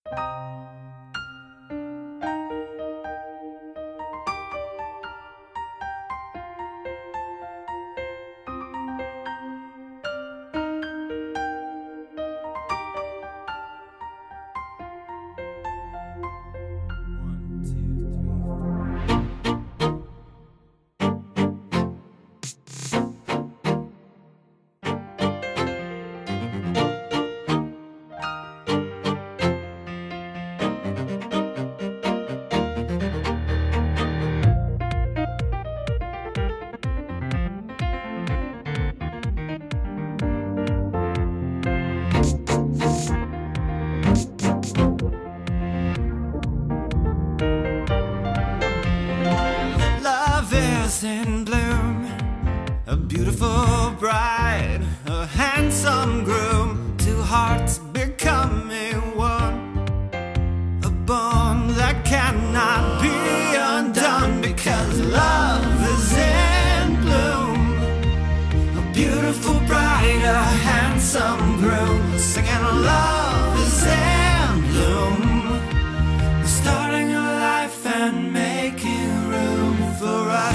In bloom, a beautiful bride, a handsome groom, two hearts becoming one, a bond that cannot be undone, because love is in bloom. A beautiful bride, a handsome groom, singing love is in bloom, starting a life and making room for us.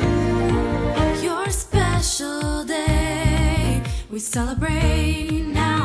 We celebrate now.